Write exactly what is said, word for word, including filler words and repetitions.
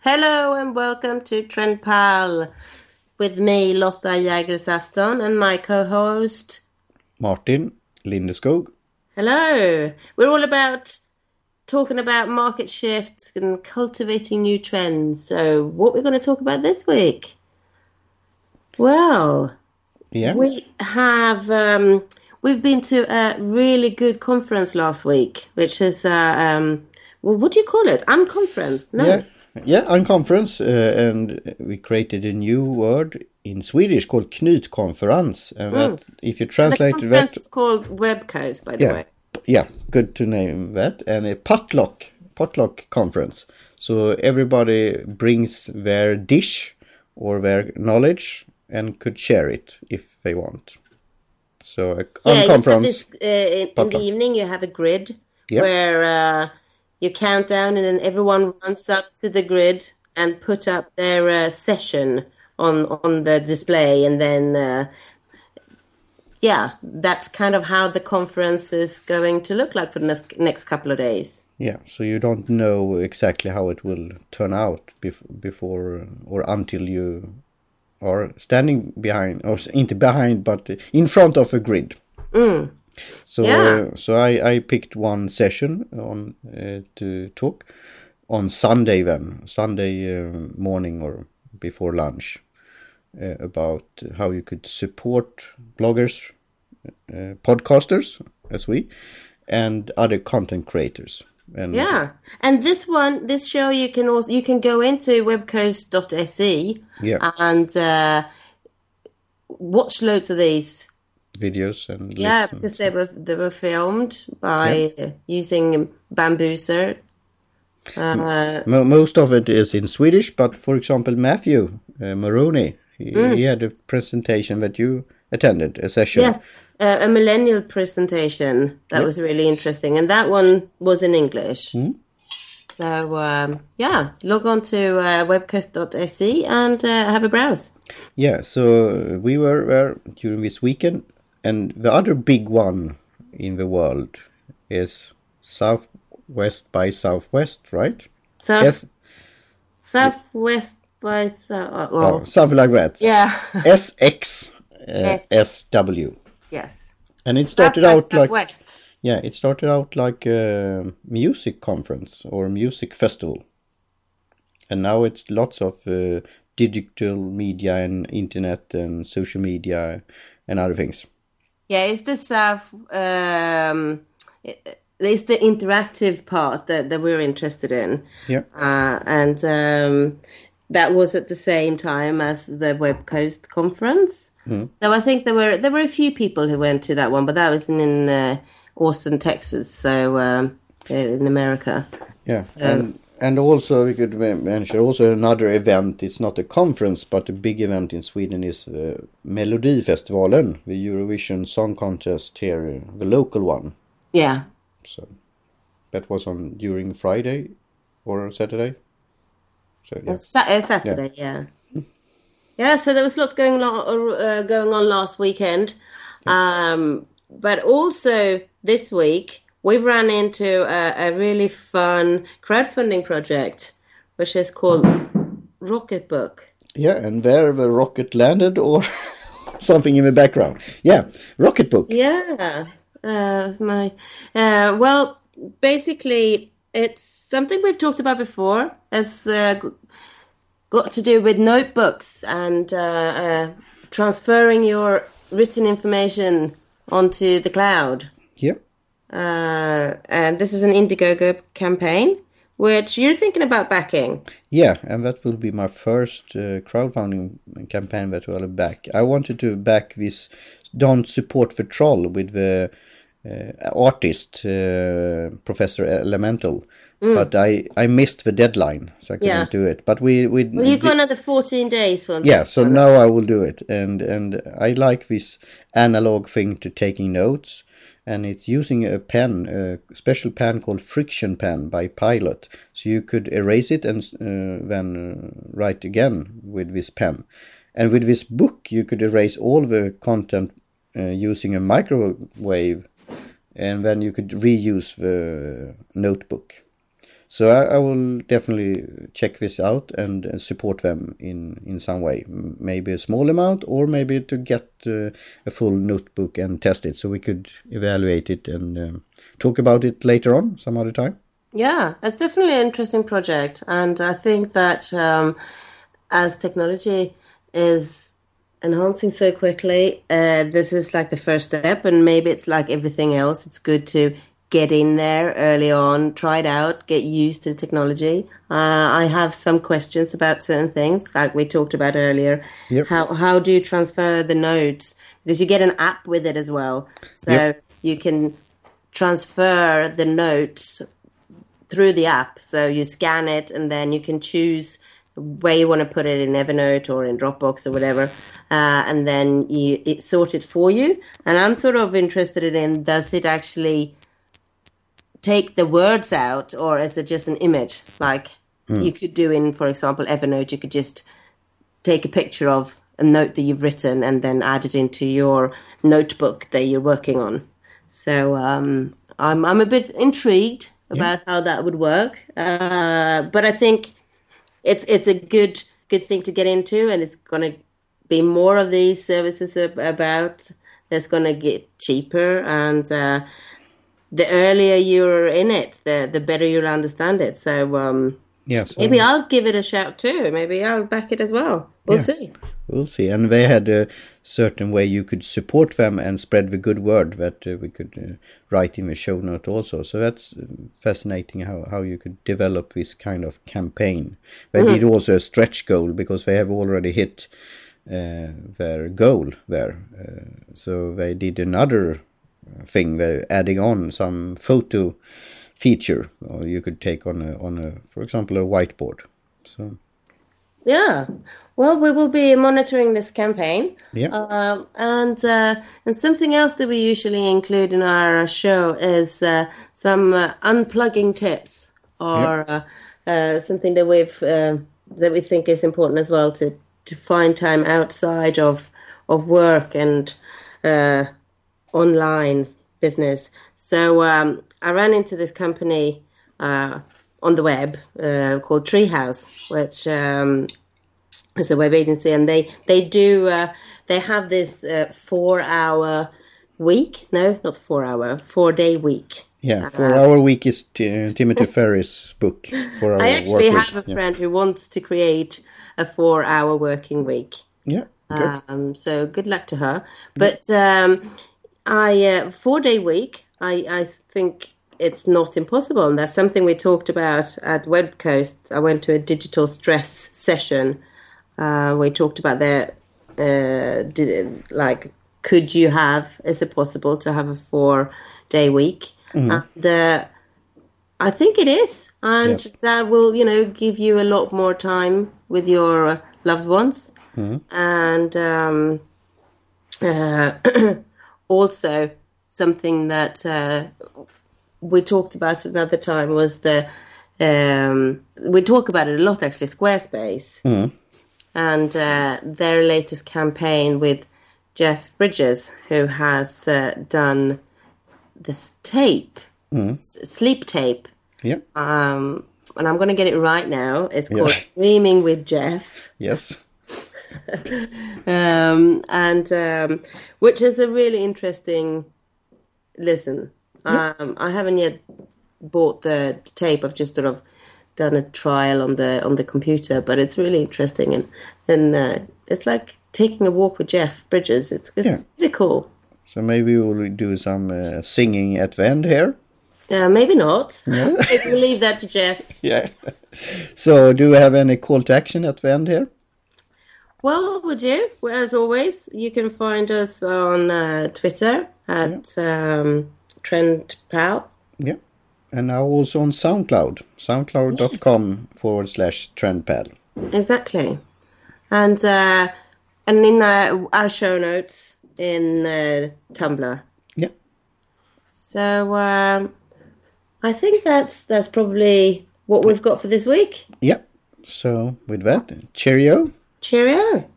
Hello and welcome to Trend Pal with me, Lotta Jägelsaston, and my co-host Martin Lindeskog. Hello. We're all about talking about market shifts and cultivating new trends. So, what we're going to talk about this week? Well, Yeah. we have um, we've been to a really good conference last week, which is uh, um, well, what do you call it? Unconference? No. Yeah. Yeah, unconference, uh, and we created a new word in Swedish called knytkonferens, and Mm. that if you And the translate conference that, is called Webcoast, by the yeah, way. yeah, good to name that, and a potluck potluck conference. So everybody brings their dish or their knowledge and could share it if they want. So a Yeah, you have this unconference uh, in, in the potluck. evening. You have a grid Yeah. where uh, you count down, and then everyone runs up to the grid and put up their uh, session on on the display, and then uh, yeah, that's kind of how the conference is going to look like for the next, next couple of days. Yeah, so you don't know exactly how it will turn out bef- before or until you are standing behind, or inte behind, but in front of a grid. Mm. So, Yeah. uh, so I, I picked one session on uh, to talk on Sunday then, Sunday uh, morning or before lunch, uh, about how you could support bloggers, uh, podcasters, as we, and other content creators. And Yeah. And this one, this show, you can also you can go into webcoast dot se yeah, and uh, watch loads of these. videos and Yeah, listen. because they were they were filmed Yeah. by uh, using Bambuser. Uh, Mo- most of it is in Swedish, but for example, Matthew uh, Maroney, he, he mm, had a presentation that you attended, a session. yes, uh, a millennial presentation that Yeah. was really interesting, and that one was in English. Mm. So um, yeah, log on to uh, webcoast dot se and uh, have a browse. Yeah, so we were there during this weekend, and the other big one in the world is Southwest by Southwest, right? South S, Southwest by South. oh, Oh, something like that. yeah. S X uh, Yes. S W. Yes. And it South started by out like Southwest. Yeah, it started out like a music conference or music festival. And now it's lots of uh, digital media and internet and social media and other things. Yeah, it's the South. Um, it- it's the interactive part that, that we're interested in, Yeah. uh, and um, that was at the same time as the Web Coast conference. Mm. So I think there were there were a few people who went to that one, but that was in, in uh, Austin, Texas, so um, in America. Yeah. So And and also we could men- mention also another event. It's not a conference, but a big event in Sweden is uh, Melodifestivalen, the Eurovision Song Contest here, the local one. yeah, So that was on during Friday or Saturday. So yeah. it's Sa- uh, Yeah. Saturday, yeah. Yeah, so there was lots going on uh, going on last weekend, um, but also this week we ran into a, a really fun crowdfunding project, which is called Rocketbook. Yeah, and there the rocket landed or something in the background. Yeah, Rocketbook. Yeah, uh, it's my uh, well, basically it's something we've talked about before. It's uh, g- got to do with notebooks and uh, uh, transferring your written information onto the cloud. Yeah, Uh, and this is an Indiegogo campaign, which you're thinking about backing. yeah, and that will be my first uh, crowdfunding campaign that will back. I wanted to back this Don't Support the Troll with the uh, artist, uh, Professor Elemental. But I, I missed the deadline, so I couldn't Yeah. do it. But we, we Well, you've got another fourteen days for yeah, this so one. now I will do it, and and I like this analog thing to taking notes, and it's using a pen, a special pen called Friction Pen by Pilot, so you could erase it and uh, then uh, write again with this pen, and with this book you could erase all the content uh, using a microwave, and then you could reuse the notebook. So I, I will definitely check this out and uh, support them in, in some way. M- Maybe a small amount, or maybe to get uh, a full notebook and test it, so we could evaluate it and um, talk about it later on, some other time. Yeah, it's definitely an interesting project. And I think that um, as technology is enhancing so quickly, uh, this is like the first step. And maybe it's like everything else. It's good to get in there early on, try it out, get used to the technology. Uh, I have some questions about certain things, like we talked about earlier. Yep. How how do you transfer the notes? Because you get an app with it as well, so Yep. you can transfer the notes through the app. So you scan it, and then you can choose where you want to put it in Evernote or in Dropbox or whatever, uh, and then you it sort it for you. And I'm sort of interested in, does it actually take the words out, or is it just an image? Like you could do in, for example, Evernote, you could just take a picture of a note that you've written and then add it into your notebook that you're working on. So um, I'm I'm a bit intrigued Yeah. about how that would work, uh, but I think it's it's a good good thing to get into, and it's going to be more of these services ab- about. It's going to get cheaper, and uh, the earlier you're in it, the the better you'll understand it. So um, Yeah. maybe So I'll give it a shout too. Maybe I'll back it as well. We'll yeah. see. We'll see. And they had a certain way you could support them and spread the good word that uh, we could uh, write in the show note also. So that's um, fascinating how, how you could develop this kind of campaign. They did also a stretch goal, because they have already hit uh, their goal there. Uh, so they did another thing, they're adding on some photo feature, or you could take on a, on a, for example, a whiteboard. So Yeah. Well, we will be monitoring this campaign. yeah. Um, and uh, and something else that we usually include in our show is uh, some uh, unplugging tips, Yeah. or uh, uh, something that we've uh, that we think is important as well, to to find time outside of of work and uh, online business. So um, I ran into this company uh, on the web uh, called Treehouse, which um, is a web agency, and they they do uh, they have this uh, four hour week. No, not four hour, four day week. Yeah, for our week is T- Timothy Ferris' book for our I actually work week. have a Yeah, friend who wants to create a four hour working week. yeah, good. Um, so good luck to her. But um, I uh, four day week. I I think it's not impossible, and that's something we talked about at Web Coast. I went to a digital stress session. Uh, we talked about the uh, did, like, could you have? Is it possible to have a four day week? And uh, I think it is, and Yes. that will, you know, give you a lot more time with your loved ones, and um, uh, also something that uh, we talked about another time was the um, we talk about it a lot, actually, Squarespace, and uh, their latest campaign with Jeff Bridges, who has uh, done this tape, s- sleep tape. Yeah. Um, and I'm going to get it right now. It's called Yeah. Dreaming with Jeff, Yes. um, and um, which is a really interesting listen. Um, I haven't yet bought the tape. I've just sort of done a trial on the on the computer, but it's really interesting, and and uh, it's like taking a walk with Jeff Bridges. It's it's Yeah. pretty cool. So maybe we'll do some uh, singing at the end here. Uh, maybe not. No? Maybe we'll leave that to Jeff. Yeah. So do we have any call to action at the end here? Well, would you? Well, as always, you can find us on uh, Twitter at um, TrendPal. Yeah. And now also on SoundCloud. SoundCloud.com forward slash TrendPal. Exactly. And uh, and in uh, our show notes in uh, Tumblr. Yeah. So um, I think that's that's probably what we've got for this week. Yeah. So with that, cheerio. Cheerio.